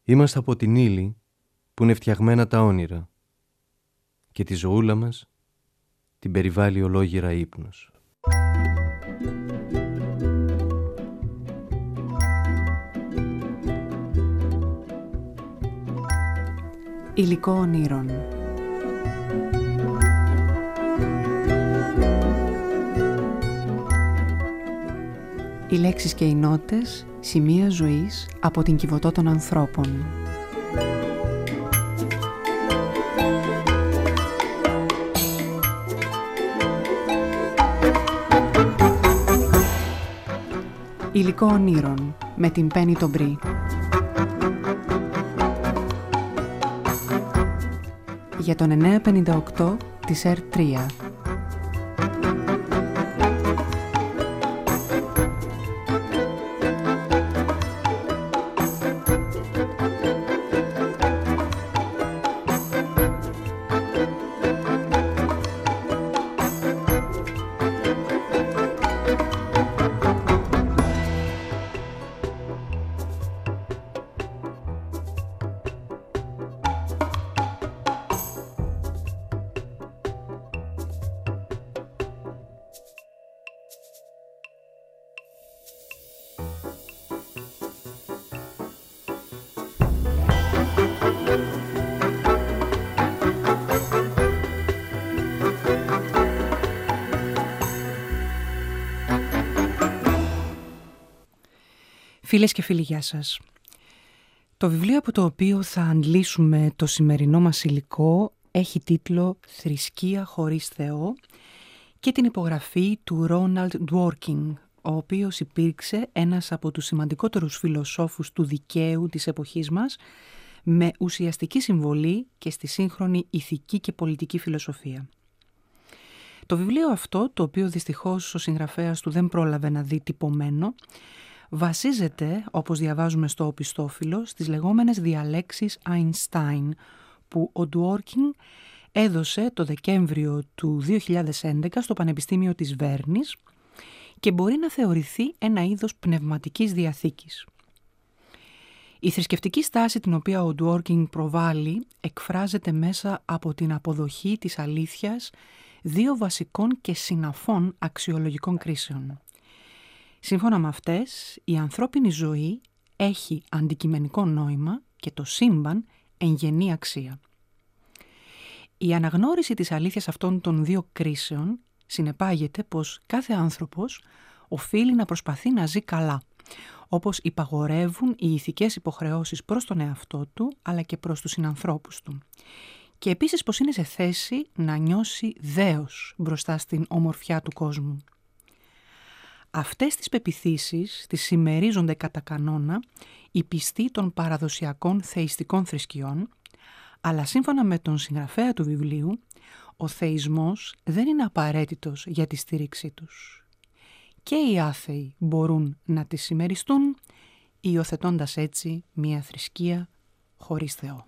Είμαστε από την ύλη που είναι φτιαγμένα τα όνειρα και τη ζωούλα μας την περιβάλλει ολόγυρα ύπνος. Υλικό ονείρων. Οι λέξεις και οι νότες, σημεία ζωής από την Κιβωτό των ανθρώπων. Υλικό ονείρων με την Πέννη τον Μπρι. Για τον 958 της R3. Φίλες και φίλοι, γεια σας. Το βιβλίο από το οποίο θα αντλήσουμε το σημερινό μας υλικό έχει τίτλο «Θρησκεία χωρίς Θεό» και την υπογραφή του Ρόναλντ Ντουόρκινγκ, ο οποίος υπήρξε ένας από τους σημαντικότερους φιλοσόφους του δικαίου της εποχής μας, με ουσιαστική συμβολή και στη σύγχρονη ηθική και πολιτική φιλοσοφία. Το βιβλίο αυτό, το οποίο δυστυχώς ο συγγραφέας του δεν πρόλαβε να δει τυπωμένο, βασίζεται, όπως διαβάζουμε στο οπιστόφυλλο, στις λεγόμενες διαλέξεις Einstein, που ο Ντουόρκινγκ έδωσε το Δεκέμβριο του 2011 στο Πανεπιστήμιο της Βέρνης και μπορεί να θεωρηθεί ένα είδος πνευματικής διαθήκης. Η θρησκευτική στάση την οποία ο Ντουόρκινγκ προβάλλει εκφράζεται μέσα από την αποδοχή της αλήθειας δύο βασικών και συναφών αξιολογικών κρίσεων. Σύμφωνα με αυτές, η ανθρώπινη ζωή έχει αντικειμενικό νόημα και το σύμπαν εγγενή αξία. Η αναγνώριση της αλήθειας αυτών των δύο κρίσεων συνεπάγεται πως κάθε άνθρωπος οφείλει να προσπαθεί να ζει καλά, όπως υπαγορεύουν οι ηθικές υποχρεώσεις προς τον εαυτό του, αλλά και προς τους συνανθρώπους του. Και επίσης πως είναι σε θέση να νιώσει δέος μπροστά στην ομορφιά του κόσμου. Αυτές τις πεποιθήσεις τις συμμερίζονται κατά κανόνα οι πιστοί των παραδοσιακών θεϊστικών θρησκειών, αλλά σύμφωνα με τον συγγραφέα του βιβλίου, ο θεϊσμός δεν είναι απαραίτητος για τη στήριξή τους. Και οι άθεοι μπορούν να τις συμμεριστούν, υιοθετώντας έτσι μια θρησκεία χωρίς Θεό.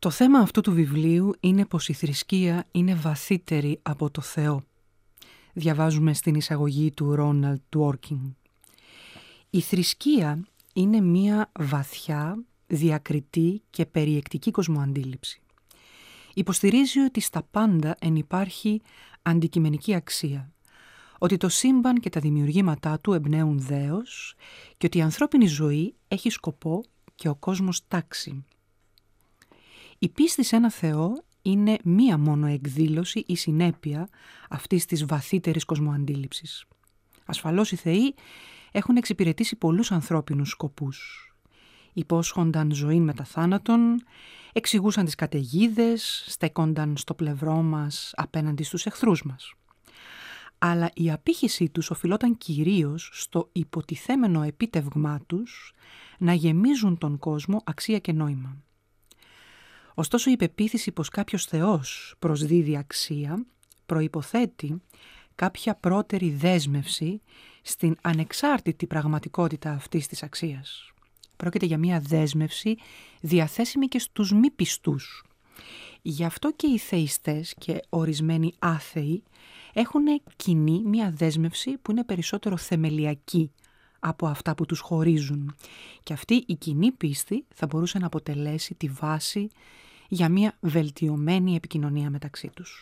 Το θέμα αυτού του βιβλίου είναι πως η θρησκεία είναι βαθύτερη από το Θεό. Διαβάζουμε στην εισαγωγή του Ρόναλντ Dworkin. Η θρησκεία είναι μία βαθιά, διακριτή και περιεκτική κοσμοαντίληψη. Υποστηρίζει ότι στα πάντα ενυπάρχει αντικειμενική αξία, ότι το σύμπαν και τα δημιουργήματά του εμπνέουν δέος και ότι η ανθρώπινη ζωή έχει σκοπό και ο κόσμος τάξη. Η πίστη σε ένα Θεό είναι μία μόνο εκδήλωση ή συνέπεια αυτής της βαθύτερης κοσμοαντίληψης. Ασφαλώς οι θεοί έχουν εξυπηρετήσει πολλούς ανθρώπινους σκοπούς. Υπόσχονταν ζωή μετά θάνατον, εξηγούσαν τις καταιγίδες, στέκονταν στο πλευρό μας απέναντι στους εχθρούς μας. Αλλά η απήχησή τους οφειλόταν κυρίως στο υποτιθέμενο επίτευγμά τους να γεμίζουν τον κόσμο αξία και νόημα. Ωστόσο η πεποίθηση πως κάποιος Θεός προσδίδει αξία προϋποθέτει κάποια πρώτερη δέσμευση στην ανεξάρτητη πραγματικότητα αυτής της αξίας. Πρόκειται για μια δέσμευση διαθέσιμη και στους μη πιστούς. Γι' αυτό και οι θεϊστές και ορισμένοι άθεοι έχουν κοινή μια δέσμευση που είναι περισσότερο θεμελιακή από αυτά που τους χωρίζουν. Και αυτή η κοινή πίστη θα μπορούσε να αποτελέσει τη βάση για μια βελτιωμένη επικοινωνία μεταξύ τους.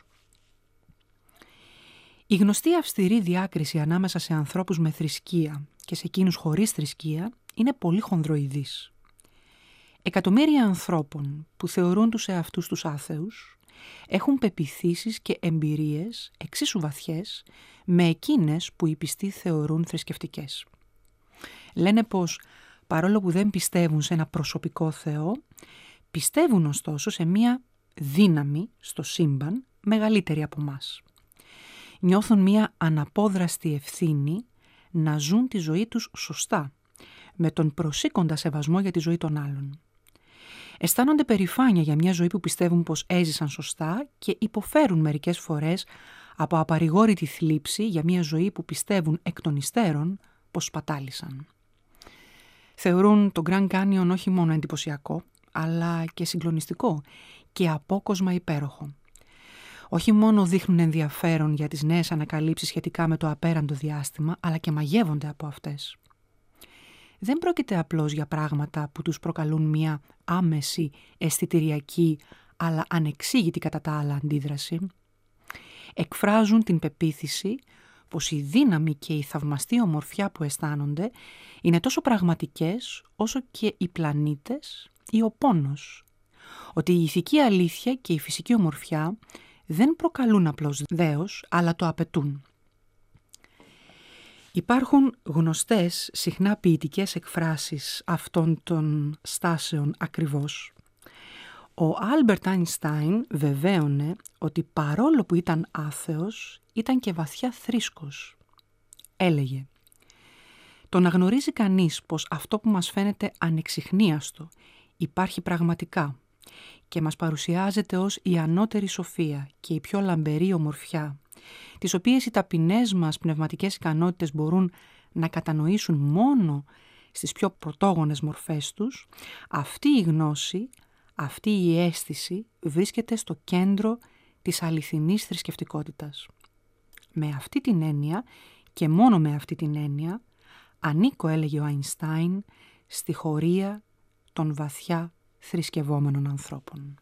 Η γνωστή αυστηρή διάκριση ανάμεσα σε ανθρώπους με θρησκεία και σε εκείνους χωρίς θρησκεία είναι πολύ χονδροειδής. Εκατομμύρια ανθρώπων που θεωρούν τους εαυτούς τους άθεους έχουν πεποιθήσεις και εμπειρίες εξίσου βαθιές με εκείνες που οι πιστοί θεωρούν θρησκευτικές. Λένε πως παρόλο που δεν πιστεύουν σε ένα προσωπικό Θεό, πιστεύουν ωστόσο σε μία δύναμη στο σύμπαν μεγαλύτερη από μας. Νιώθουν μία αναπόδραστη ευθύνη να ζουν τη ζωή τους σωστά, με τον προσήκοντα σεβασμό για τη ζωή των άλλων. Αισθάνονται περηφάνεια για μια ζωή που πιστεύουν πως έζησαν σωστά και υποφέρουν μερικές φορές από απαρηγόρητη θλίψη για μια ζωή που πιστεύουν εκ των υστέρων πως σπατάλησαν. Θεωρούν το Grand Canyon όχι μόνο εντυπωσιακό, αλλά και συγκλονιστικό και απόκοσμα υπέροχο. Όχι μόνο δείχνουν ενδιαφέρον για τις νέες ανακαλύψεις σχετικά με το απέραντο διάστημα, αλλά και μαγεύονται από αυτές. Δεν πρόκειται απλώς για πράγματα που τους προκαλούν μια άμεση αισθητηριακή, αλλά ανεξήγητη κατά τα άλλα αντίδραση. Εκφράζουν την πεποίθηση πως η δύναμη και η θαυμαστή ομορφιά που αισθάνονται είναι τόσο πραγματικές όσο και οι πλανήτες ή ο πόνος. Ότι η ηθική αλήθεια και η φυσική ομορφιά δεν προκαλούν απλώς δέος, αλλά το απαιτούν. Υπάρχουν γνωστές, συχνά ποιητικές εκφράσεις αυτών των στάσεων ακριβώς. Ο Άλμπερτ Άινστάιν βεβαίωνε ότι παρόλο που ήταν άθεος, ήταν και βαθιά θρήσκος. Έλεγε «Το να γνωρίζει κανείς πως αυτό που μας φαίνεται ανεξιχνίαστο υπάρχει πραγματικά και μας παρουσιάζεται ως η ανώτερη σοφία και η πιο λαμπερή ομορφιά, τις οποίες οι ταπεινές μας πνευματικές ικανότητες μπορούν να κατανοήσουν μόνο στις πιο πρωτόγονες μορφές τους, αυτή η γνώση, αυτή η αίσθηση βρίσκεται στο κέντρο της αληθινής θρησκευτικότητας. Με αυτή την έννοια και μόνο με αυτή την έννοια ανήκω, έλεγε ο Αϊνστάιν, στη χωρία των βαθιά θρησκευόμενων ανθρώπων.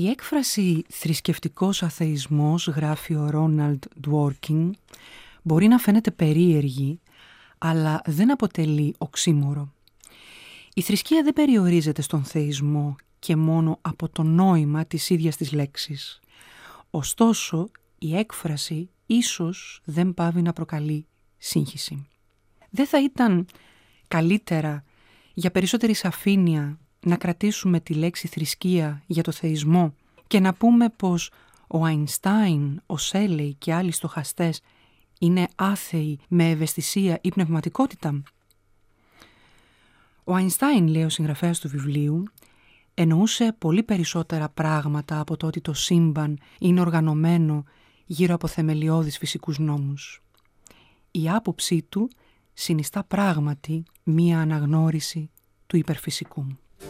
Η έκφραση «θρησκευτικός αθεισμός», γράφει ο Ρόναλντ Ντουόρκιν, μπορεί να φαίνεται περίεργη, αλλά δεν αποτελεί οξύμορο. Η θρησκεία δεν περιορίζεται στον θεϊσμό και μόνο από το νόημα της ίδιας της λέξης. Ωστόσο, η έκφραση ίσως δεν πάβει να προκαλεί σύγχυση. Δεν θα ήταν καλύτερα, για περισσότερη σαφήνεια, να κρατήσουμε τη λέξη θρησκεία για το θεϊσμό και να πούμε πως ο Αϊνστάιν, ο Σέλεϊ και άλλοι στοχαστές είναι άθεοι με ευαισθησία ή πνευματικότητα? Ο Αϊνστάιν, λέει ο συγγραφέας του βιβλίου, εννοούσε πολύ περισσότερα πράγματα από το ότι το σύμπαν είναι οργανωμένο γύρω από θεμελιώδεις φυσικούς νόμους. Η άποψή του συνιστά πράγματι μία αναγνώριση του υπερφυσικού.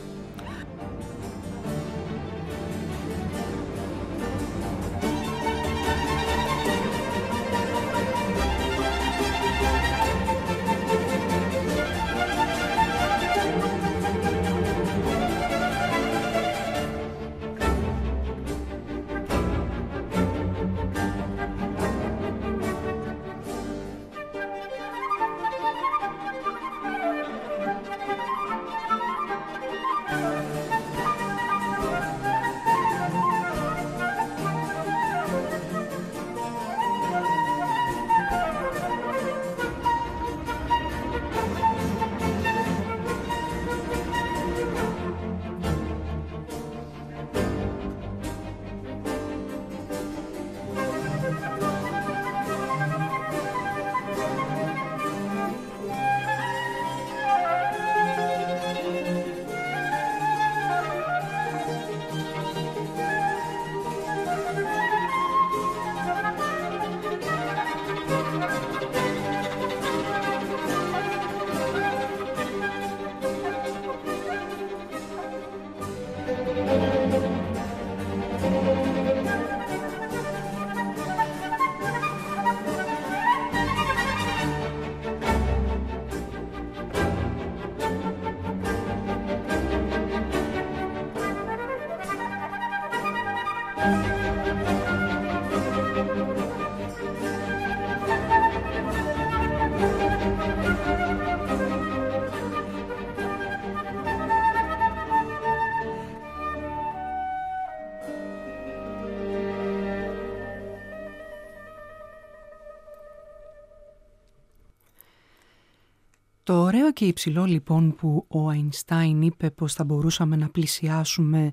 Το ωραίο και υψηλό λοιπόν που ο Αϊνστάιν είπε πως θα μπορούσαμε να πλησιάσουμε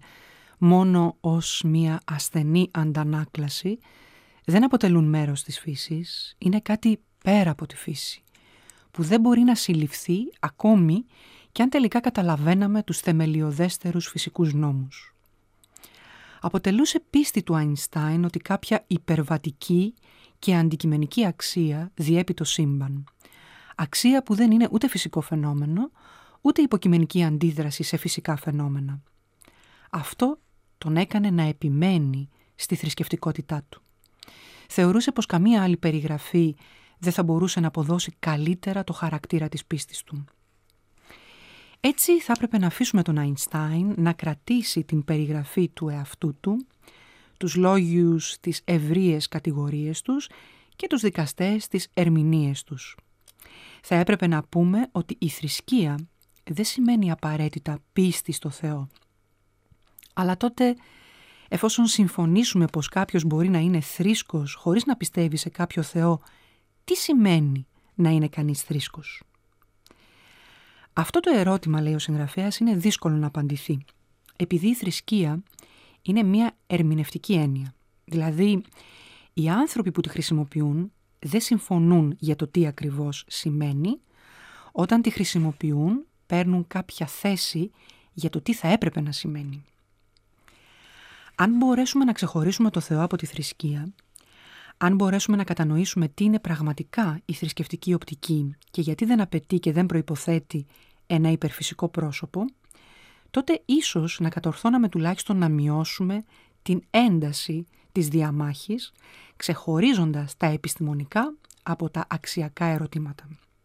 μόνο ως μια ασθενή αντανάκλαση δεν αποτελούν μέρος της φύσης, είναι κάτι πέρα από τη φύση που δεν μπορεί να συλληφθεί ακόμη και αν τελικά καταλαβαίναμε τους θεμελιωδέστερους φυσικούς νόμους. Αποτελούσε πίστη του Αϊνστάιν ότι κάποια υπερβατική και αντικειμενική αξία διέπει το σύμπαν. Αξία που δεν είναι ούτε φυσικό φαινόμενο, ούτε υποκειμενική αντίδραση σε φυσικά φαινόμενα. Αυτό τον έκανε να επιμένει στη θρησκευτικότητά του. Θεωρούσε πως καμία άλλη περιγραφή δεν θα μπορούσε να αποδώσει καλύτερα το χαρακτήρα της πίστης του. Έτσι θα έπρεπε να αφήσουμε τον Αϊνστάιν να κρατήσει την περιγραφή του εαυτού του, τους λόγιους, τις ευρείες κατηγορίες τους και τους δικαστές τις ερμηνείες τους. Θα έπρεπε να πούμε ότι η θρησκεία δεν σημαίνει απαραίτητα πίστη στο Θεό. Αλλά τότε, εφόσον συμφωνήσουμε πως κάποιος μπορεί να είναι θρήσκος χωρίς να πιστεύει σε κάποιο Θεό, τι σημαίνει να είναι κανείς θρήσκος? Αυτό το ερώτημα, λέει ο συγγραφέας, είναι δύσκολο να απαντηθεί, επειδή η θρησκεία είναι μια ερμηνευτική έννοια. Δηλαδή, οι άνθρωποι που τη χρησιμοποιούν δεν συμφωνούν για το τι ακριβώς σημαίνει, όταν τη χρησιμοποιούν παίρνουν κάποια θέση για το τι θα έπρεπε να σημαίνει. Αν μπορέσουμε να ξεχωρίσουμε το Θεό από τη θρησκεία, αν μπορέσουμε να κατανοήσουμε τι είναι πραγματικά η θρησκευτική οπτική και γιατί δεν απαιτεί και δεν προϋποθέτει ένα υπερφυσικό πρόσωπο, τότε ίσως να κατορθώναμε τουλάχιστον να μειώσουμε την ένταση της διαμάχης, ξεχωρίζοντας τα επιστημονικά από τα αξιακά ερωτήματα.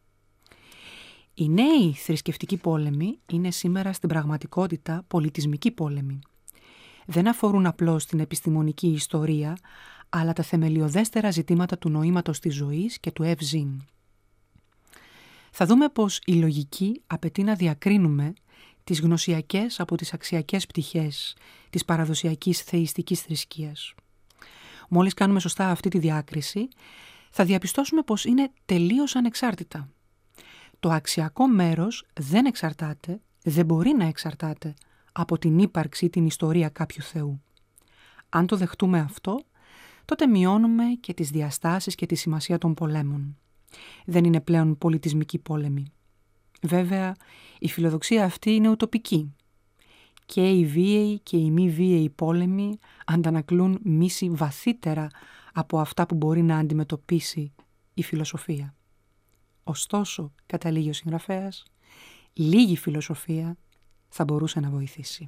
Οι νέοι θρησκευτικοί πόλεμοι είναι σήμερα στην πραγματικότητα πολιτισμικοί πόλεμοι. δεν αφορούν απλώς την επιστημονική ιστορία, αλλά τα θεμελιωδέστερα ζητήματα του νοήματος της ζωής και του ευζήν. Θα δούμε πως η λογική απαιτεί να διακρίνουμε τις γνωσιακές από τις αξιακές πτυχές της παραδοσιακής θεϊστικής θρησκείας. Μόλις κάνουμε σωστά αυτή τη διάκριση, θα διαπιστώσουμε πως είναι τελείως ανεξάρτητα. Το αξιακό μέρος δεν εξαρτάται, δεν μπορεί να εξαρτάται από την ύπαρξη ή την ιστορία κάποιου θεού. Αν το δεχτούμε αυτό, τότε μειώνουμε και τις διαστάσεις και τη σημασία των πολέμων. Δεν είναι πλέον πολιτισμική πόλεμη. Βέβαια, η φιλοδοξία αυτή είναι ουτοπική. Και οι βίαιοι και οι μη βίαιοι πόλεμοι αντανακλούν μίση βαθύτερα από αυτά που μπορεί να αντιμετωπίσει η φιλοσοφία. Ωστόσο, καταλήγει ο συγγραφέας, λίγη φιλοσοφία θα μπορούσε να βοηθήσει.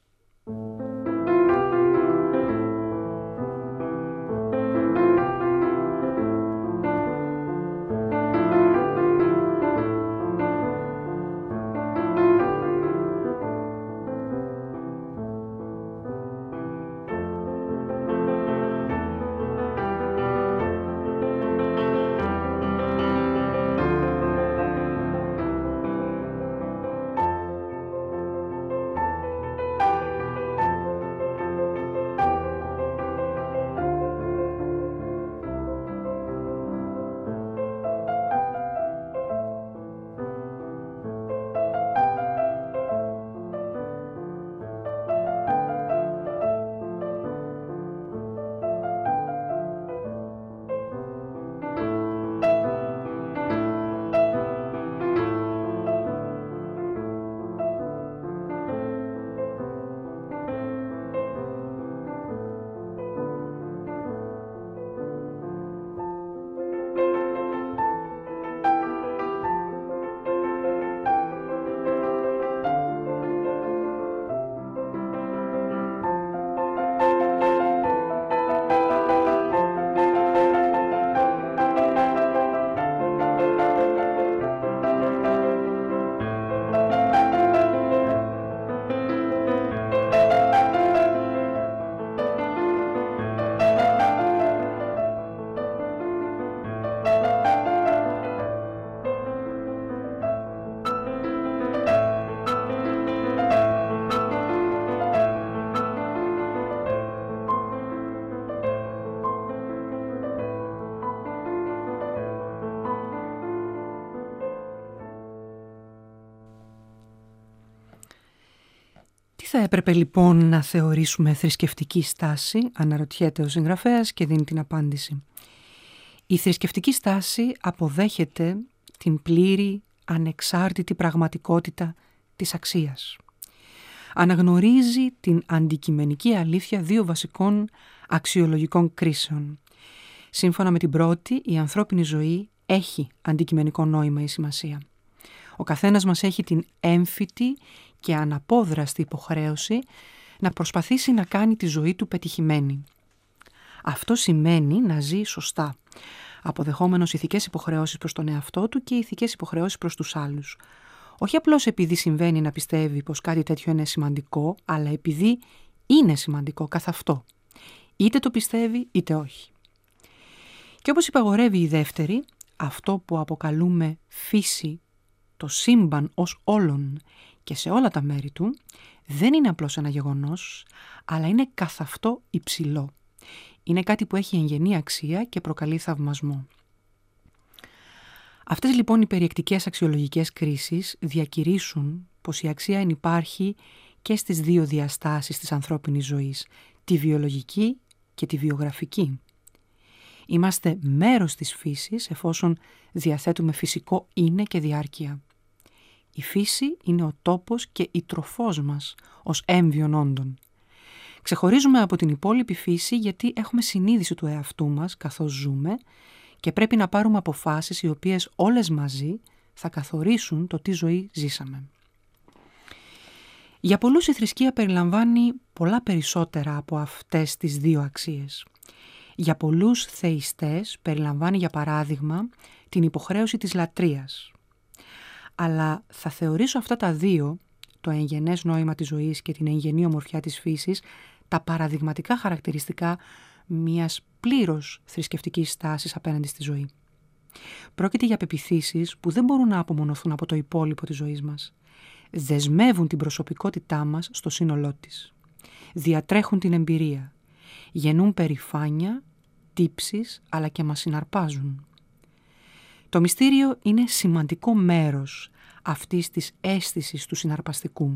Θα έπρεπε λοιπόν να θεωρήσουμε θρησκευτική στάση, αναρωτιέται ο συγγραφέας και δίνει την απάντηση. Η θρησκευτική στάση αποδέχεται την πλήρη, ανεξάρτητη πραγματικότητα της αξίας. Αναγνωρίζει την αντικειμενική αλήθεια δύο βασικών αξιολογικών κρίσεων. Σύμφωνα με την πρώτη, η ανθρώπινη ζωή έχει αντικειμενικό νόημα ή σημασία. Ο καθένας μας έχει την έμφυτη και αναπόδραστη υποχρέωση να προσπαθήσει να κάνει τη ζωή του πετυχημένη. Αυτό σημαίνει να ζει σωστά, αποδεχόμενος ηθικές υποχρεώσεις προς τον εαυτό του και ηθικές υποχρεώσεις προς τους άλλους. Όχι απλώς επειδή συμβαίνει να πιστεύει πως κάτι τέτοιο είναι σημαντικό, αλλά επειδή είναι σημαντικό καθ' αυτό. Είτε το πιστεύει είτε όχι. Και όπως υπαγορεύει η δεύτερη, αυτό που αποκαλούμε φύση, το σύμπαν ως όλον και σε όλα τα μέρη του, δεν είναι απλώς ένα γεγονός, αλλά είναι καθ' αυτό υψηλό. Είναι κάτι που έχει εγγενή αξία και προκαλεί θαυμασμό. Αυτές λοιπόν οι περιεκτικές αξιολογικές κρίσεις διακηρύσσουν πως η αξία ενυπάρχει και στις δύο διαστάσεις της ανθρώπινης ζωής, τη βιολογική και τη βιογραφική. Είμαστε μέρος της φύσης εφόσον διαθέτουμε φυσικό είναι και διάρκεια. Η φύση είναι ο τόπος και η τροφός μας ως έμβιων όντων. Ξεχωρίζουμε από την υπόλοιπη φύση γιατί έχουμε συνείδηση του εαυτού μας καθώς ζούμε και πρέπει να πάρουμε αποφάσεις οι οποίες όλες μαζί θα καθορίσουν το τι ζωή ζήσαμε. Για πολλούς η θρησκεία περιλαμβάνει πολλά περισσότερα από αυτές τις δύο αξίες. Για πολλούς θεϊστές περιλαμβάνει για παράδειγμα την υποχρέωση της λατρείας. Αλλά θα θεωρήσω αυτά τα δύο, το εγγενές νόημα της ζωής και την εγγενή ομορφιά της φύσης, τα παραδειγματικά χαρακτηριστικά μιας πλήρως θρησκευτικής στάσης απέναντι στη ζωή. Πρόκειται για πεποιθήσεις που δεν μπορούν να απομονωθούν από το υπόλοιπο της ζωής μας. Δεσμεύουν την προσωπικότητά μας στο σύνολό της. Διατρέχουν την εμπειρία. Γεννούν περηφάνεια, τύψεις, αλλά και μας συναρπάζουν. Το μυστήριο είναι σημαντικό μέρος αυτής της αίσθησης του συναρπαστικού.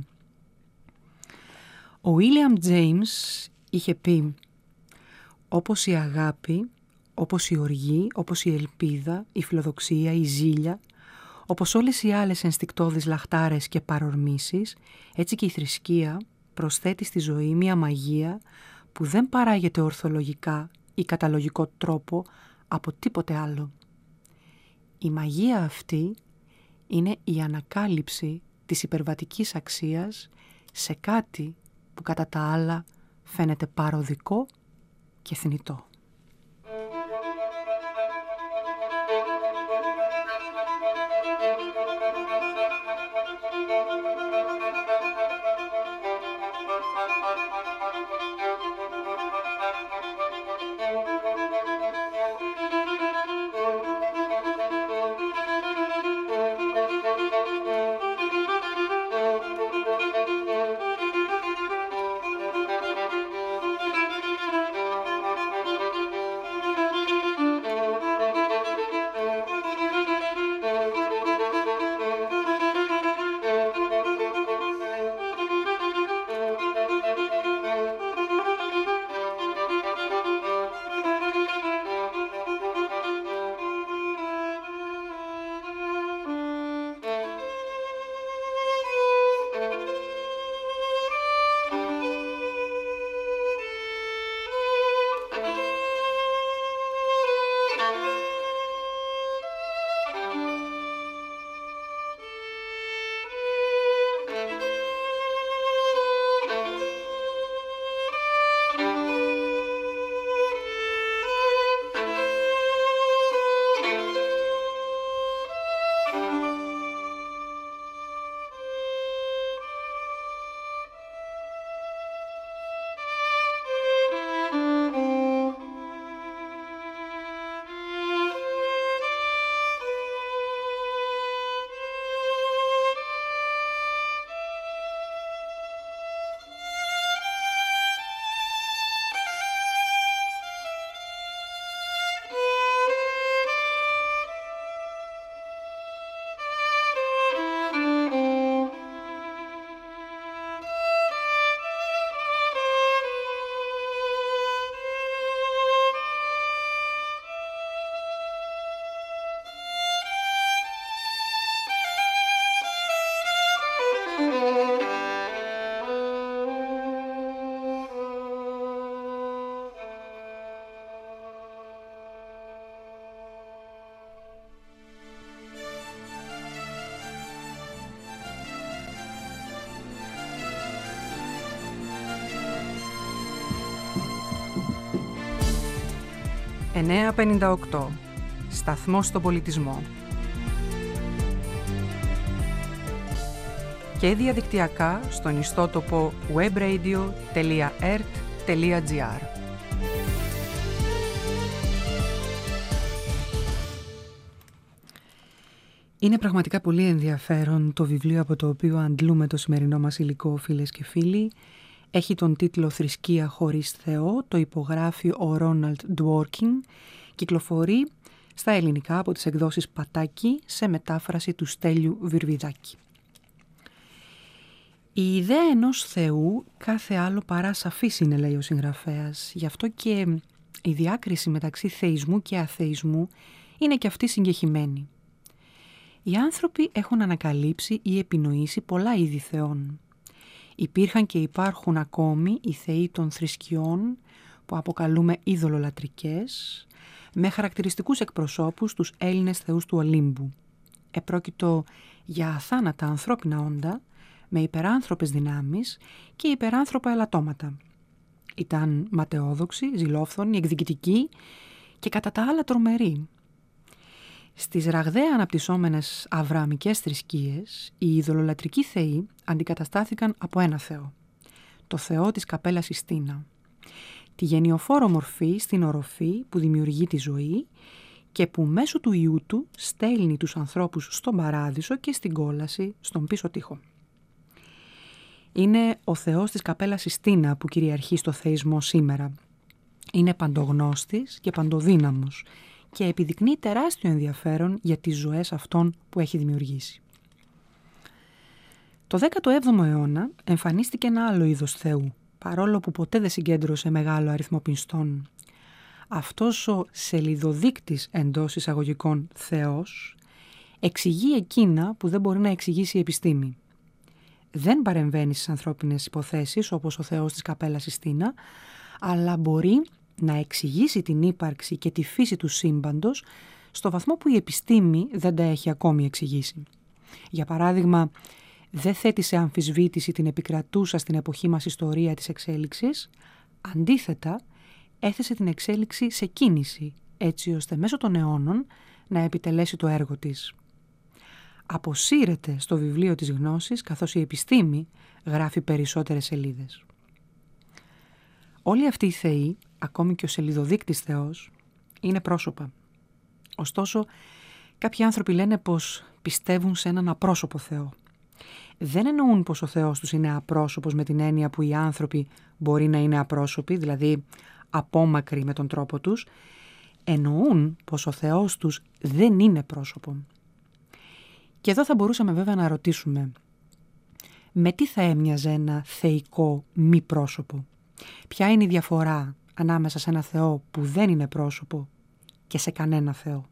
Ο William James είχε πει «Όπως η αγάπη, όπως η οργή, όπως η ελπίδα, η φιλοδοξία, η ζήλια, όπως όλες οι άλλες ενστικτώδεις λαχτάρες και παρορμήσεις, έτσι και η θρησκεία προσθέτει στη ζωή μια μαγεία που δεν παράγεται ορθολογικά ή κατά λογικό τρόπο από τίποτε άλλο. Η μαγεία αυτή είναι η ανακάλυψη της υπερβατικής αξίας σε κάτι που κατά τα άλλα φαίνεται παροδικό και θνητό». «958. Σταθμός στον πολιτισμό». Και διαδικτυακά στον ιστότοπο webradio.ert.gr. Είναι πραγματικά πολύ ενδιαφέρον το βιβλίο από το οποίο αντλούμε το σημερινό μας υλικό, φίλες και φίλοι. Έχει τον τίτλο «Θρησκεία χωρίς Θεό», το υπογράφει ο Ρόναλντ Ντουόρκιν, κυκλοφορεί στα ελληνικά από τις εκδόσεις Πατάκη σε μετάφραση του Στέλιου Βυρβιδάκη. Η ιδέα ενός Θεού κάθε άλλο παρά σαφής είναι, λέει ο συγγραφέας. Γι' αυτό και η διάκριση μεταξύ θεϊσμού και αθεϊσμού είναι και αυτή συγκεχημένη. Οι άνθρωποι έχουν ανακαλύψει ή επινοήσει πολλά είδη θεών. Υπήρχαν και υπάρχουν ακόμη οι θεοί των θρησκειών που αποκαλούμε ειδωλολατρικές, με χαρακτηριστικούς εκπροσώπους τους Έλληνες θεούς του Ολύμπου. Επρόκειτο για αθάνατα ανθρώπινα όντα, με υπεράνθρωπες δυνάμεις και υπεράνθρωπα ελαττώματα. Ήταν ματαιόδοξοι, ζηλόφθονοι, εκδικητικοί και κατά τα άλλα τρομεροί. Στις ραγδαία αναπτυσσόμενες αβρααμικές θρησκείες, οι ειδωλολατρικοί θεοί αντικαταστάθηκαν από ένα θεό, το Θεό της Καπέλας Ιστίνα, τη γενιοφόρο μορφή στην οροφή που δημιουργεί τη ζωή και που μέσω του Υιού του στέλνει τους ανθρώπους στον Παράδεισο και στην κόλαση στον πίσω τοίχο. Είναι ο Θεός της Καπέλας Ιστίνα που κυριαρχεί στο θεϊσμό σήμερα. Είναι παντογνώστης και παντοδύναμος και επιδεικνύει τεράστιο ενδιαφέρον για τις ζωές αυτών που έχει δημιουργήσει. Το 17ο αιώνα εμφανίστηκε ένα άλλο είδος Θεού, παρόλο που ποτέ δεν συγκέντρωσε μεγάλο αριθμό πιστών. Αυτός ο σελιδοδείκτης εντός εισαγωγικών Θεός εξηγεί εκείνα που δεν μπορεί να εξηγήσει η επιστήμη. Δεν παρεμβαίνει στις ανθρώπινες υποθέσεις όπως ο Θεός της Καπέλας Ιστίνα, αλλά μπορεί να εξηγήσει την ύπαρξη και τη φύση του σύμπαντος στο βαθμό που η επιστήμη δεν τα έχει ακόμη εξηγήσει. Για παράδειγμα, δεν θέτει σε αμφισβήτηση την επικρατούσα στην εποχή μας ιστορία της εξέλιξης, αντίθετα έθεσε την εξέλιξη σε κίνηση, έτσι ώστε μέσω των αιώνων να επιτελέσει το έργο της. Αποσύρεται στο βιβλίο της γνώσης, καθώς η επιστήμη γράφει περισσότερες σελίδες. Όλοι αυτοί οι θεοί, ακόμη και ο σελιδοδείκτης Θεός, είναι πρόσωπα. Ωστόσο, κάποιοι άνθρωποι λένε πως πιστεύουν σε έναν απρόσωπο Θεό. Δεν εννοούν πως ο Θεός τους είναι απρόσωπος με την έννοια που οι άνθρωποι μπορεί να είναι απρόσωποι, δηλαδή απόμακροι με τον τρόπο τους. Εννοούν πως ο Θεός τους δεν είναι πρόσωπο. Και εδώ θα μπορούσαμε βέβαια να ρωτήσουμε, με τι θα έμοιαζε ένα θεϊκό μη πρόσωπο? Ποια είναι η διαφορά ανάμεσα σε ένα Θεό που δεν είναι πρόσωπο και σε κανένα Θεό?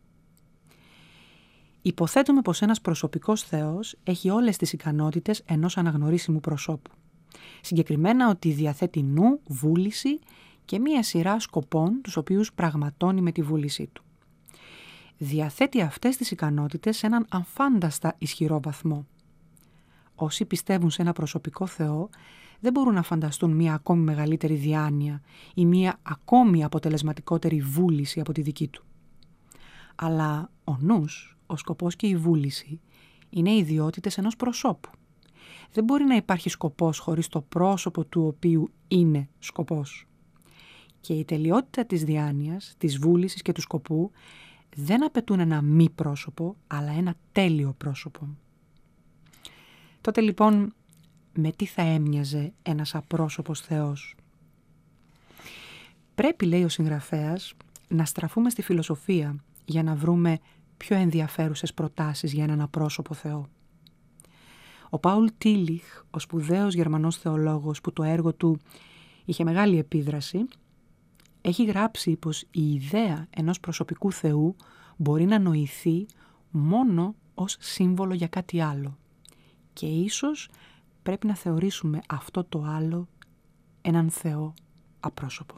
Υποθέτουμε πως ένας προσωπικός Θεός έχει όλες τις ικανότητες ενός αναγνωρίσιμου προσώπου. Συγκεκριμένα ότι διαθέτει νου, βούληση και μία σειρά σκοπών τους οποίους πραγματώνει με τη βούλησή του. Διαθέτει αυτές τις ικανότητες σε έναν αφάνταστα ισχυρό βαθμό. Όσοι πιστεύουν σε ένα προσωπικό Θεό δεν μπορούν να φανταστούν μία ακόμη μεγαλύτερη διάνοια ή μία ακόμη αποτελεσματικότερη βούληση από τη δική του. Αλλά ο νους, ο σκοπός και η βούληση είναι ιδιότητες ενός προσώπου. Δεν μπορεί να υπάρχει σκοπός χωρίς το πρόσωπο του οποίου είναι σκοπός. Και η τελειότητα της διάνοιας, της βούλησης και του σκοπού δεν απαιτούν ένα μη πρόσωπο, αλλά ένα τέλειο πρόσωπο. Τότε λοιπόν, με τι θα έμοιαζε ένας απρόσωπος Θεός? Πρέπει, λέει ο συγγραφέας, να στραφούμε στη φιλοσοφία για να βρούμε πιο ενδιαφέρουσες προτάσεις για έναν απρόσωπο Θεό. Ο Πάουλ Τίλιχ, ο σπουδαίος Γερμανός θεολόγος που το έργο του είχε μεγάλη επίδραση, έχει γράψει πως η ιδέα ενός προσωπικού Θεού μπορεί να νοηθεί μόνο ως σύμβολο για κάτι άλλο. Και ίσως πρέπει να θεωρήσουμε αυτό το άλλο έναν Θεό απρόσωπο.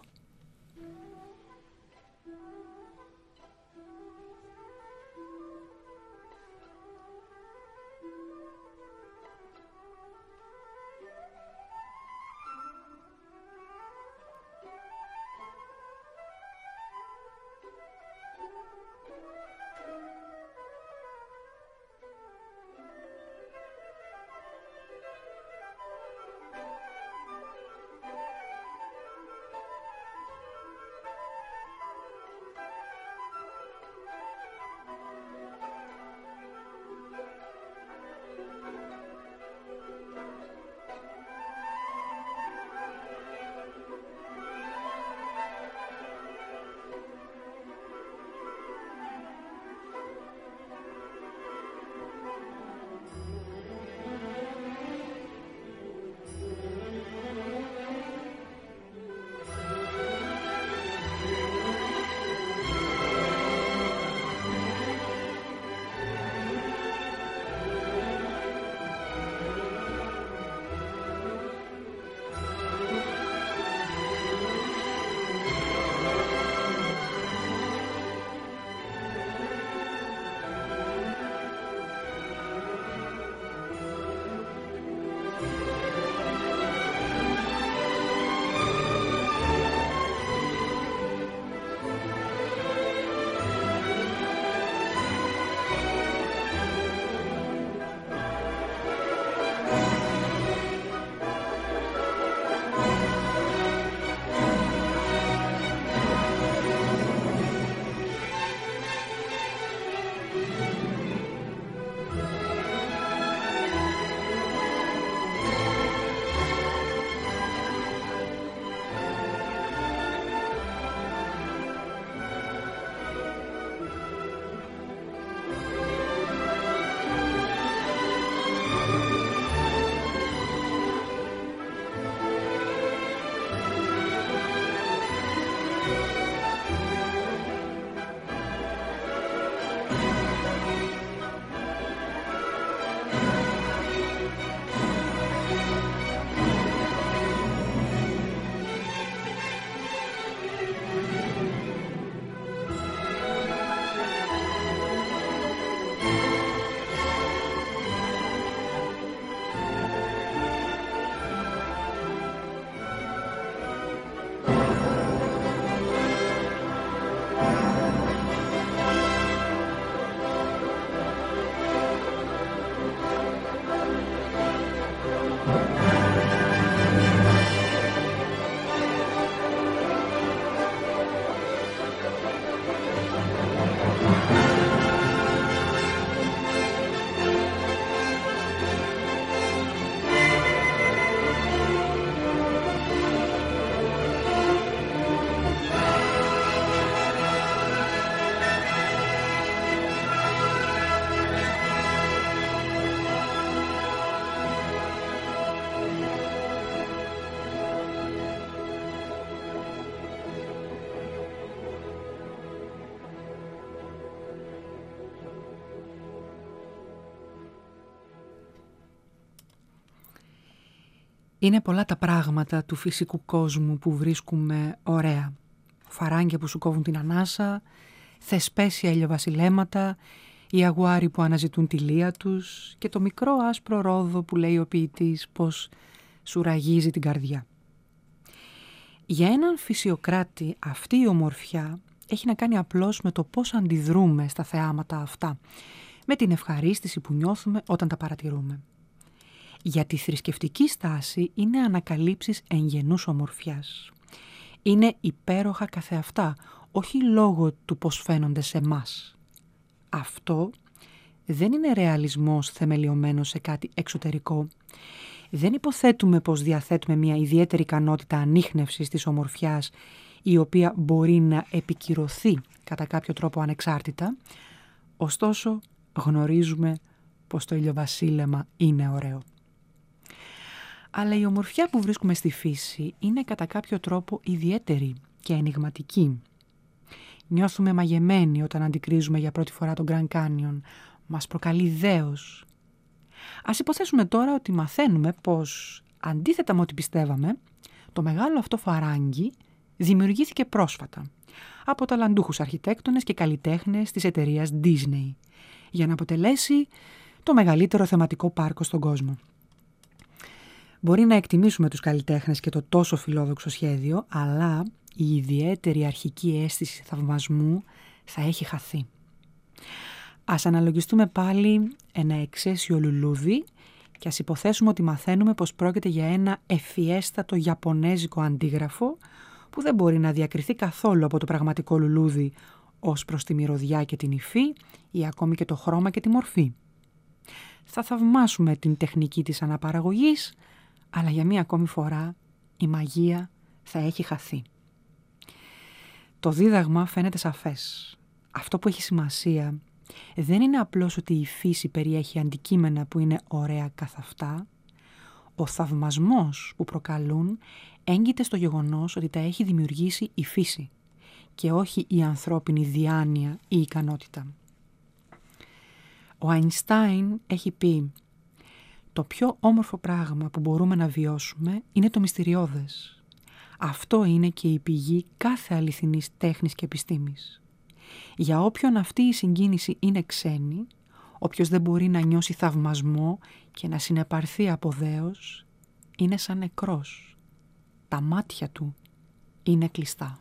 Είναι πολλά τα πράγματα του φυσικού κόσμου που βρίσκουμε ωραία. Φαράγγια που σου κόβουν την ανάσα, θεσπέσια ηλιοβασιλέματα, οι αγουάροι που αναζητούν τη λία τους και το μικρό άσπρο ρόδο που λέει ο ποιητής πως σου ραγίζει την καρδιά. Για έναν φυσιοκράτη αυτή η ομορφιά έχει να κάνει απλώς με το πώς αντιδρούμε στα θεάματα αυτά, με την ευχαρίστηση που νιώθουμε όταν τα παρατηρούμε. Για τη θρησκευτική στάση είναι ανακαλύψεις εγγενούς ομορφιάς. Είναι υπέροχα καθεαυτά, όχι λόγω του πώς φαίνονται σε μας. Αυτό δεν είναι ρεαλισμός θεμελιωμένος σε κάτι εξωτερικό. Δεν υποθέτουμε πως διαθέτουμε μια ιδιαίτερη ικανότητα ανίχνευσης της ομορφιάς, η οποία μπορεί να επικυρωθεί κατά κάποιο τρόπο ανεξάρτητα. Ωστόσο, γνωρίζουμε πως το ηλιοβασίλεμα είναι ωραίο. Αλλά η ομορφιά που βρίσκουμε στη φύση είναι κατά κάποιο τρόπο ιδιαίτερη και ενιγματική. Νιώθουμε μαγεμένοι όταν αντικρίζουμε για πρώτη φορά τον Grand Canyon. Μας προκαλεί δέος. Ας υποθέσουμε τώρα ότι μαθαίνουμε πως, αντίθετα με ό,τι πιστεύαμε, το μεγάλο αυτό φαράγγι δημιουργήθηκε πρόσφατα από ταλαντούχους αρχιτέκτονες και καλλιτέχνες της εταιρείας Disney για να αποτελέσει το μεγαλύτερο θεματικό πάρκο στον κόσμο. Μπορεί να εκτιμήσουμε τους καλλιτέχνες και το τόσο φιλόδοξο σχέδιο, αλλά η ιδιαίτερη αρχική αίσθηση θαυμασμού θα έχει χαθεί. Ας αναλογιστούμε πάλι ένα εξαίσιο λουλούδι και ας υποθέσουμε ότι μαθαίνουμε πως πρόκειται για ένα ευφιέστατο ιαπωνέζικο αντίγραφο που δεν μπορεί να διακριθεί καθόλου από το πραγματικό λουλούδι ως προς τη μυρωδιά και την υφή ή ακόμη και το χρώμα και τη μορφή. Θα θαυμάσουμε την τεχνική της αναπαραγωγής, αλλά για μία ακόμη φορά η μαγεία θα έχει χαθεί. Το δίδαγμα φαίνεται σαφές. Αυτό που έχει σημασία δεν είναι απλώς ότι η φύση περιέχει αντικείμενα που είναι ωραία καθ' αυτά. Ο θαυμασμός που προκαλούν έγκυται στο γεγονός ότι τα έχει δημιουργήσει η φύση και όχι η ανθρώπινη διάνοια ή ικανότητα. Ο Αϊνστάιν έχει πει: το πιο όμορφο πράγμα που μπορούμε να βιώσουμε είναι το μυστηριώδες. Αυτό είναι και η πηγή κάθε αληθινής τέχνης και επιστήμης. Για όποιον αυτή η συγκίνηση είναι ξένη, όποιος δεν μπορεί να νιώσει θαυμασμό και να συνεπαρθεί από δέος, είναι σαν νεκρός. Τα μάτια του είναι κλειστά.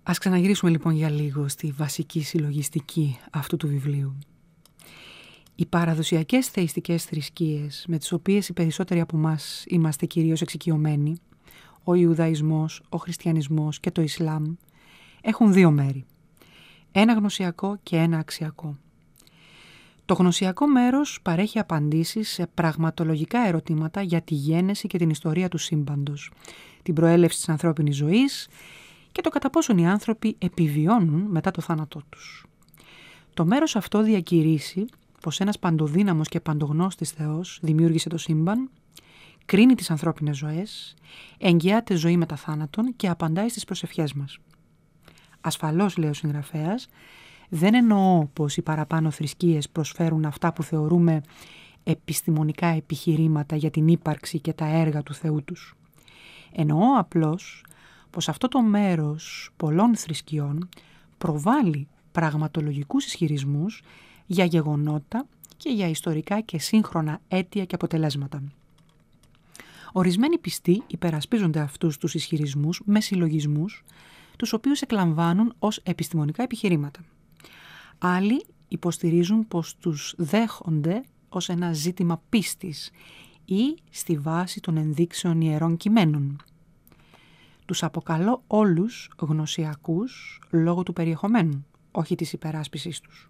Ας ξαναγυρίσουμε λοιπόν για λίγο στη βασική συλλογιστική αυτού του βιβλίου. Οι παραδοσιακές θεϊστικές θρησκείες με τις οποίες οι περισσότεροι από εμάς είμαστε κυρίως εξοικειωμένοι, ο Ιουδαϊσμός, ο Χριστιανισμός και το Ισλάμ, έχουν δύο μέρη. Ένα γνωσιακό και ένα αξιακό. Το γνωσιακό μέρος παρέχει απαντήσεις σε πραγματολογικά ερωτήματα για τη γένεση και την ιστορία του σύμπαντος, την προέλευση της ανθρώπινης ζωής και το κατά πόσον οι άνθρωποι επιβιώνουν μετά το θάνατό τους. Το μέρος αυτό διακηρύσει πως ένας παντοδύναμος και παντογνώστης Θεός δημιούργησε το σύμπαν, κρίνει τις ανθρώπινες ζωές, εγγυάται ζωή μετά θάνατον και απαντάει στις προσευχές μας. Ασφαλώς, λέει ο συγγραφέας, δεν εννοώ πως οι παραπάνω θρησκείες προσφέρουν αυτά που θεωρούμε επιστημονικά επιχειρήματα για την ύπαρξη και τα έργα του Θεού τους. Εννοώ απλώς πως αυτό το μέρος πολλών θρησκειών προβάλλει πραγματολογικούς ισχυρισμούς για γεγονότα και για ιστορικά και σύγχρονα αίτια και αποτελέσματα. Ορισμένοι πιστοί υπερασπίζονται αυτούς τους ισχυρισμούς με συλλογισμούς, τους οποίους εκλαμβάνουν ως επιστημονικά επιχειρήματα. Άλλοι υποστηρίζουν πως τους δέχονται ως ένα ζήτημα πίστης ή στη βάση των ενδείξεων ιερών κειμένων. Τους αποκαλώ όλους γνωσιακούς λόγω του περιεχομένου, όχι της υπεράσπισης τους.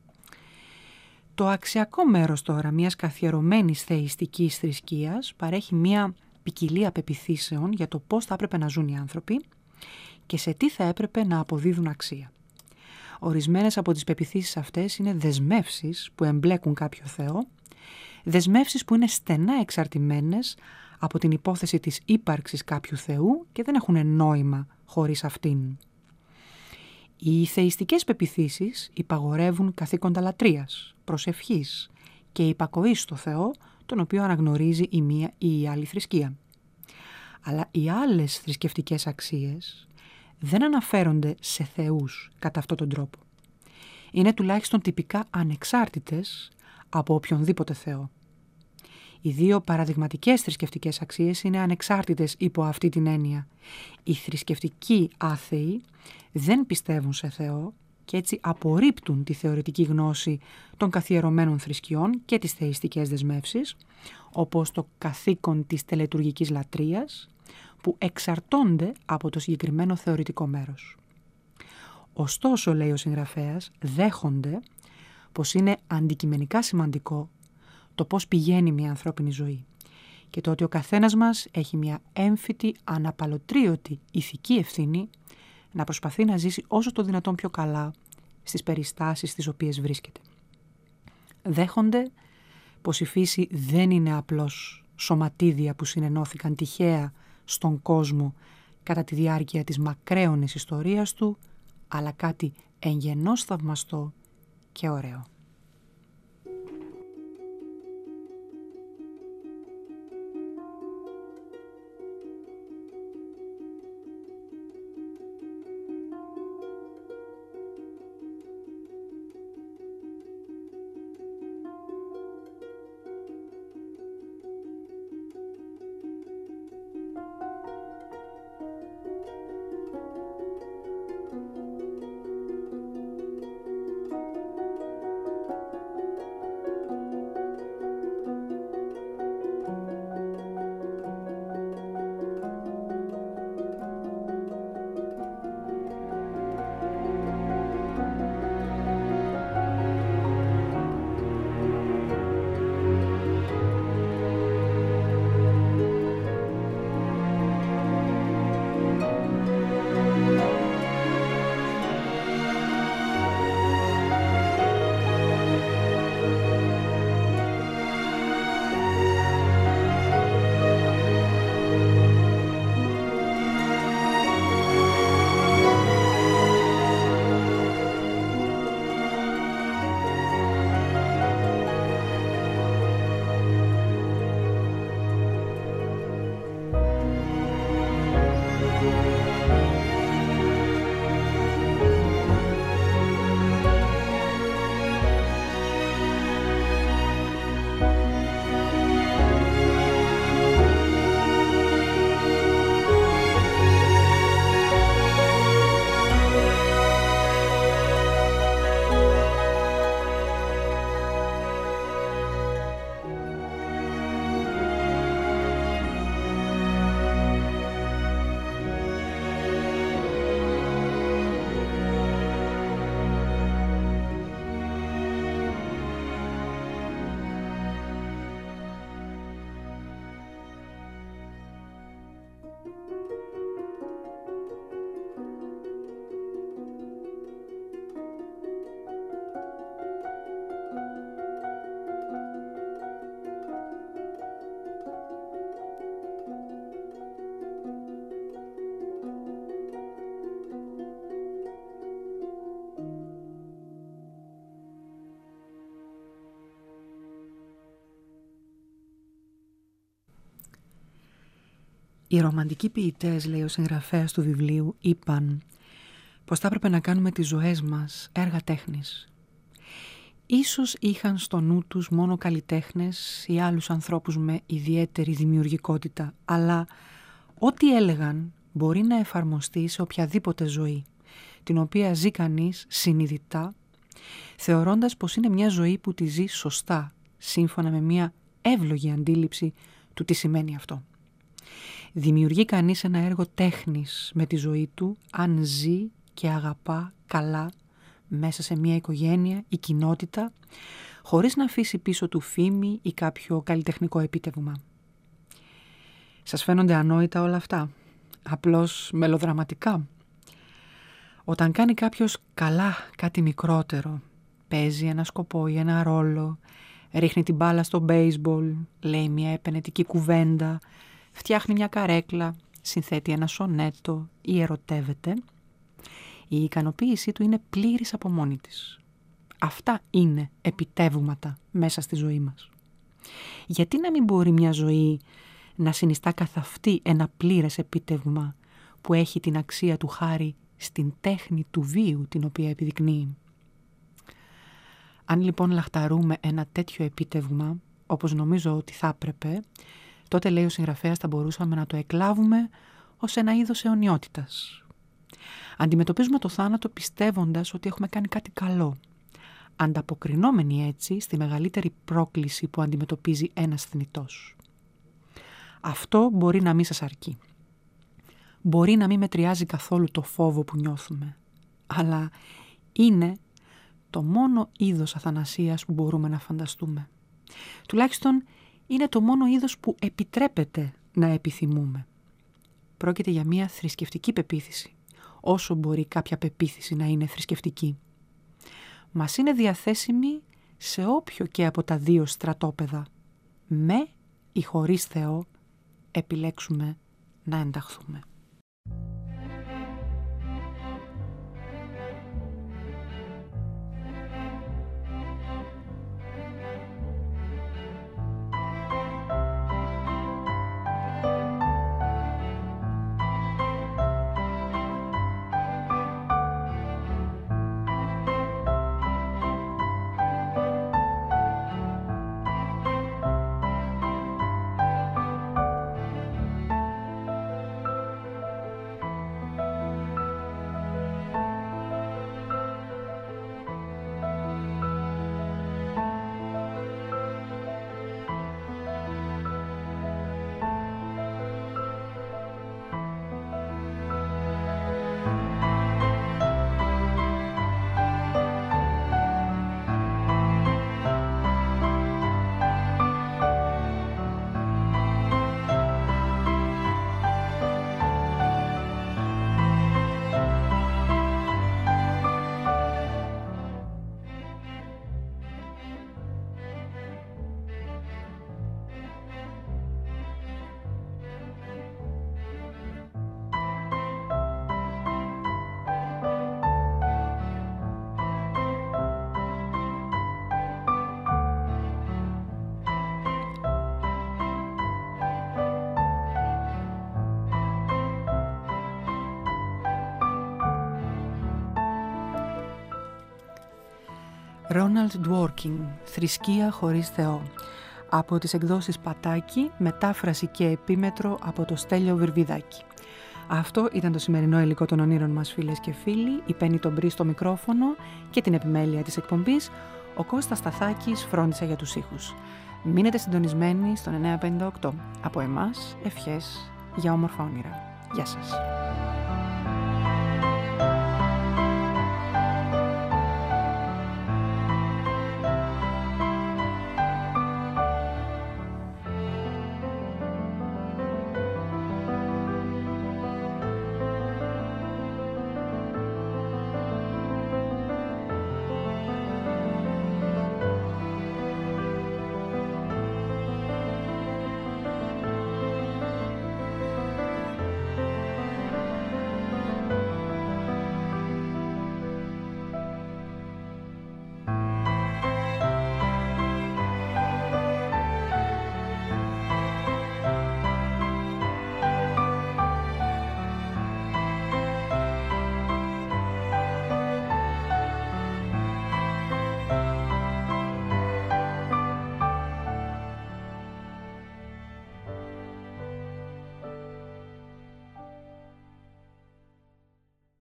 Το αξιακό μέρος τώρα μιας καθιερωμένης θεϊστικής θρησκείας παρέχει μια ποικιλία πεποιθήσεων για το πώς θα έπρεπε να ζουν οι άνθρωποι και σε τι θα έπρεπε να αποδίδουν αξία. Ορισμένες από τις πεποιθήσεις αυτές είναι δεσμεύσεις που εμπλέκουν κάποιο Θεό, δεσμεύσεις που είναι στενά εξαρτημένες από την υπόθεση της ύπαρξης κάποιου Θεού και δεν έχουν νόημα χωρίς αυτήν. Οι θεϊστικές πεποιθήσεις υπαγορεύουν καθήκοντα λατρείας, προσευχής και υπακοής στο Θεό, τον οποίο αναγνωρίζει η μία ή η άλλη θρησκεία. Αλλά οι άλλες θρησκευτικές αξίες δεν αναφέρονται σε θεούς κατά αυτόν τον τρόπο. Είναι τουλάχιστον τυπικά ανεξάρτητες από οποιονδήποτε Θεό. Οι δύο παραδειγματικές θρησκευτικές αξίες είναι ανεξάρτητες υπό αυτή την έννοια. Οι θρησκευτικοί άθεοι δεν πιστεύουν σε Θεό και έτσι απορρίπτουν τη θεωρητική γνώση των καθιερωμένων θρησκειών και τις θεϊστικές δεσμεύσεις, όπως το καθήκον της τελετουργικής λατρείας, που εξαρτώνται από το συγκεκριμένο θεωρητικό μέρος. Ωστόσο, λέει ο συγγραφέας, δέχονται πως είναι αντικειμενικά σημαντικό το πώς πηγαίνει μια ανθρώπινη ζωή και το ότι ο καθένας μας έχει μια έμφυτη, αναπαλωτρίωτη ηθική ευθύνη να προσπαθεί να ζήσει όσο το δυνατόν πιο καλά στις περιστάσεις στις οποίες βρίσκεται. Δέχονται πως η φύση δεν είναι απλώς σωματίδια που συνενώθηκαν τυχαία στον κόσμο κατά τη διάρκεια της μακραίωνης ιστορίας του, αλλά κάτι εγγενώς θαυμαστό και ωραίο. Οι ρομαντικοί ποιητές, λέει ο συγγραφέας του βιβλίου, είπαν πως θα έπρεπε να κάνουμε τις ζωές μας έργα τέχνης. Ίσως είχαν στο νου τους μόνο καλλιτέχνες ή άλλους ανθρώπους με ιδιαίτερη δημιουργικότητα, αλλά ό,τι έλεγαν μπορεί να εφαρμοστεί σε οποιαδήποτε ζωή, την οποία ζει κανείς συνειδητά, θεωρώντας πως είναι μια ζωή που τη ζει σωστά, σύμφωνα με μια εύλογη αντίληψη του τι σημαίνει αυτό. Δημιουργεί κανείς ένα έργο τέχνης με τη ζωή του, αν ζει και αγαπά καλά μέσα σε μια οικογένεια ή κοινότητα, χωρίς να αφήσει πίσω του φήμη ή κάποιο καλλιτεχνικό επίτευγμα. Σας φαίνονται ανόητα όλα αυτά? Απλώς μελοδραματικά? Όταν κάνει κάποιος καλά κάτι μικρότερο, παίζει ένα σκοπό ή ένα ρόλο, ρίχνει την μπάλα στο μπέισμπολ, λέει μια επενετική κουβέντα, φτιάχνει μια καρέκλα, συνθέτει ένα σονέτο ή ερωτεύεται, η ικανοποίησή του είναι πλήρης από μόνη της. Αυτά είναι επιτεύγματα μέσα στη ζωή μας. Γιατί να μην μπορεί μια ζωή να συνιστά καθ' αυτή ένα πλήρες επίτευγμα που έχει την αξία του χάρη στην τέχνη του βίου την οποία επιδεικνύει? Αν λοιπόν λαχταρούμε ένα τέτοιο επίτευγμα, όπως νομίζω ότι θα έπρεπε, τότε, λέει ο συγγραφέας, θα μπορούσαμε να το εκλάβουμε ως ένα είδος αιωνιότητας. Αντιμετωπίζουμε το θάνατο πιστεύοντας ότι έχουμε κάνει κάτι καλό, ανταποκρινόμενοι έτσι στη μεγαλύτερη πρόκληση που αντιμετωπίζει ένας θνητός. Αυτό μπορεί να μην σας αρκεί. Μπορεί να μην μετριάζει καθόλου το φόβο που νιώθουμε, αλλά είναι το μόνο είδος αθανασίας που μπορούμε να φανταστούμε. Τουλάχιστον είναι το μόνο είδος που επιτρέπεται να επιθυμούμε. Πρόκειται για μια θρησκευτική πεποίθηση, όσο μπορεί κάποια πεποίθηση να είναι θρησκευτική. Μας είναι διαθέσιμη σε όποιο και από τα δύο στρατόπεδα, με ή χωρίς Θεό, επιλέξουμε να ενταχθούμε. Ρόναλντ Ντουόρκιν, «Θρησκεία χωρίς Θεό», από τις εκδόσεις Πατάκη, μετάφραση και επίμετρο από το Στέλιο Βυρβιδάκη. Αυτό ήταν το σημερινό υλικό των ονείρων μας, φίλες και φίλοι. Η Πέννη Τομπρή στο μικρόφωνο και την επιμέλεια της εκπομπής. Ο Κώστας Σταθάκης φρόντισε για τους ήχους. Μείνετε συντονισμένοι στον 958. Από εμάς, ευχές για όμορφα όνειρα. Γεια σας.